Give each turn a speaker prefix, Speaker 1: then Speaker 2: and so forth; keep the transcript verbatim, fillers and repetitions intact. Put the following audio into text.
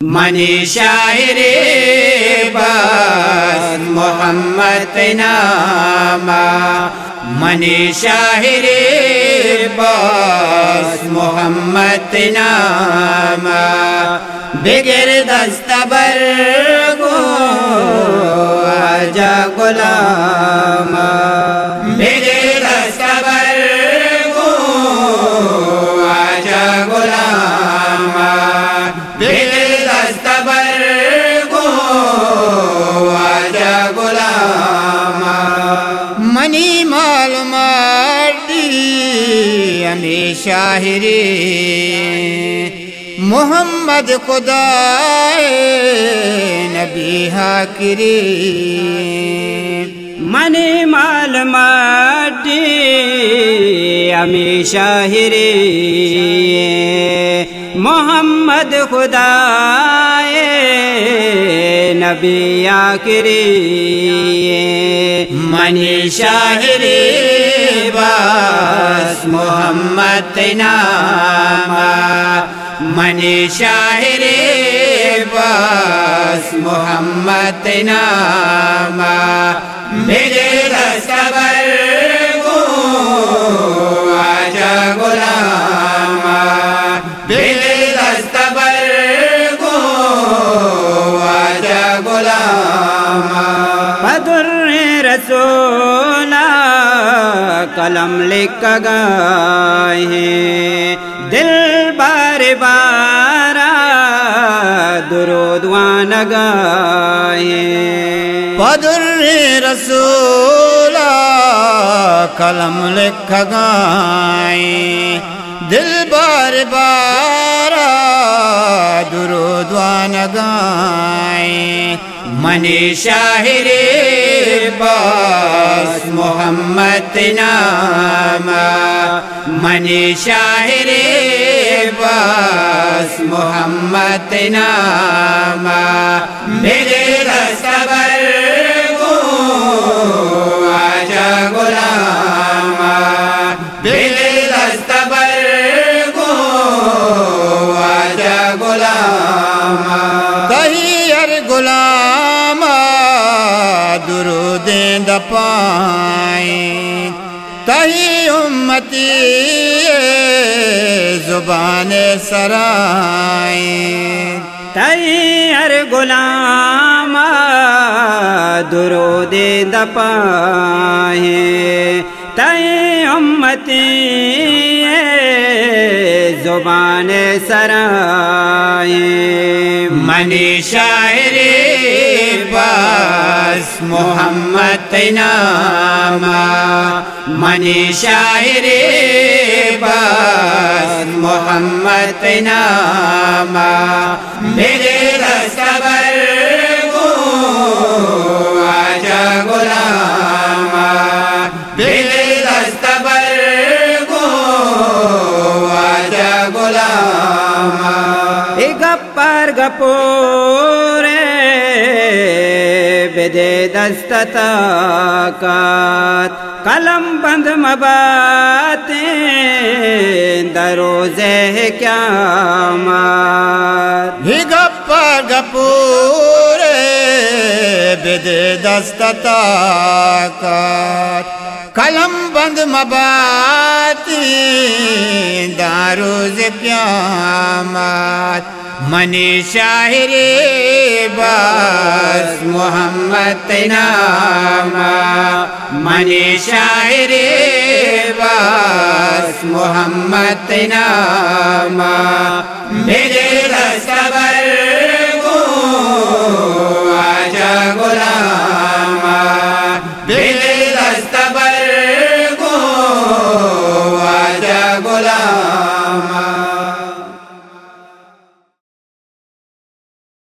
Speaker 1: منی شاعر بس محمد نامہ، منی شاعر بس محمد نامہ، بغیر دستبر گو آجا غلام، بغیر دستبر گو آجا غلام، بغیر دستبر گو آجا غلام، منی معلومات دی ہمیں شاعری محمد خدا نبی حاکری،
Speaker 2: منی معلومات ہمیں شاعری محمد خدا نبی آخری،
Speaker 1: منی شاعر بس محمد نامہ، منی شاعر بس محمد نامہ، بغیر دستبر گو آجا غلام، بغیر دستبر گو آجا غلام،
Speaker 2: بدر رسول قلم لکھ گائے دل بار بارا درود وان گائے،
Speaker 1: بدر رسول قلم لکھ گائے دل بار بارا درود وان گائے، منی شاعر بس محمد نامہ، منی شاعر بس محمد نامہ، بغیر دستبر گو آجا غلام، بغیر دستبر گو آجا غلام، کہیں ہر غلام درود دپائیں، کہیں امتی زبان سرائیں،
Speaker 2: تئی ہر غلام درود دپائیں، تئی امتی زبان سرائیں،
Speaker 1: منی شاعر بس محمد نامہ، منی شاعر بس محمد نامہ، بغیر دستبر گو آجا غلام، بغیر دستبر گو آجا غلام،
Speaker 2: گپر گپورے بدے دست طاقت، قلم بند مباتیں دروزے قیامت،
Speaker 1: ہی گپر گپورے بدے دست طاقت، قلم بند مباتی داروز قیامت، منی شاعر بس محمد نامہ، منی شاعر بس محمد نامہ، بغیر دستبر